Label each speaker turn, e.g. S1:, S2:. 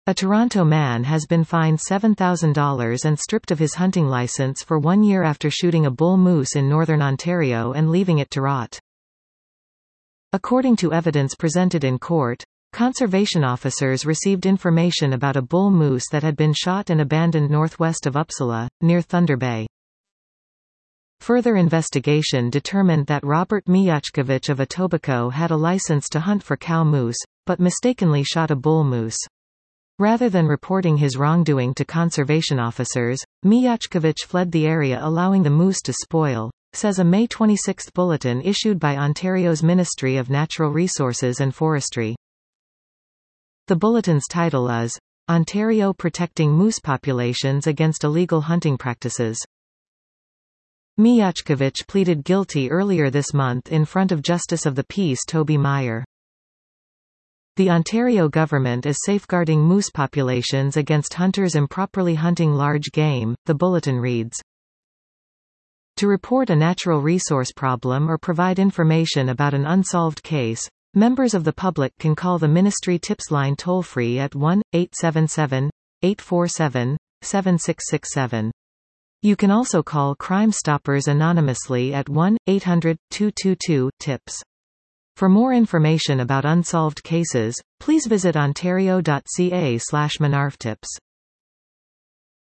S1: A Toronto man has been fined $7,000 and stripped of his hunting license for 1 year after shooting a bull moose in northern Ontario and leaving it to rot. According to evidence presented in court, conservation officers received information about a bull moose that had been shot and abandoned northwest of Uppsala, near Thunder Bay. Further investigation determined that Robert Mijachkovich of Etobicoke had a license to hunt for cow moose, but mistakenly shot a bull moose. Rather than reporting his wrongdoing to conservation officers, Mijachkovich fled the area, allowing the moose to spoil, says a May 26 bulletin issued by Ontario's Ministry of Natural Resources and Forestry. The bulletin's title is, "Ontario Protecting Moose Populations Against Illegal Hunting Practices." Mijachkovich pleaded guilty earlier this month in front of Justice of the Peace Toby Meyer. The Ontario government is safeguarding moose populations against hunters improperly hunting large game, the bulletin reads. To report a natural resource problem or provide information about an unsolved case, members of the public can call the Ministry Tips Line toll-free at 1-877-847-7667. You can also call Crime Stoppers anonymously at 1-800-222-TIPS. For more information about unsolved cases, please visit ontario.ca/ManarvTips.